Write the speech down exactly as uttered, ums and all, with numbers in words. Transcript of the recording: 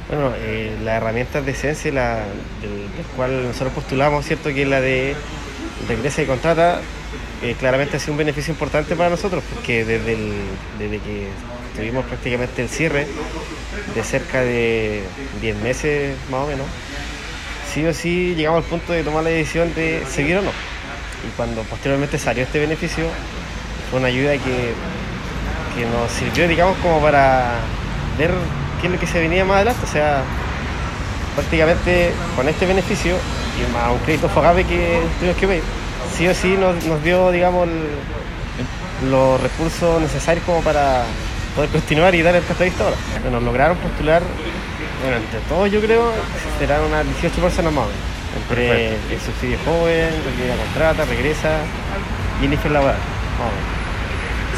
Bueno, eh, las herramientas de Sense, la, del, del cual nosotros postulamos, ¿cierto? Que es la de regresa y contrata, eh, claramente ha sido un beneficio importante para nosotros, porque desde, el, desde que tuvimos prácticamente el cierre de cerca de diez meses más o menos, sí o sí llegamos al punto de tomar la decisión de seguir o no. Y cuando posteriormente salió este beneficio, fue una ayuda que, que nos sirvió, digamos, como para ver qué es lo que se venía más adelante. O sea, prácticamente con este beneficio y más un crédito Fogave que tuvimos que pedir, sí o sí nos, nos dio, digamos, el, los recursos necesarios como para poder continuar y dar el paso de vista ahora. Nos lograron postular, bueno, entre todos yo creo, serán unas dieciocho personas más o menos. Entre Perfecto. el subsidio joven, la contrata, regresa y inicio laboral, más o menos.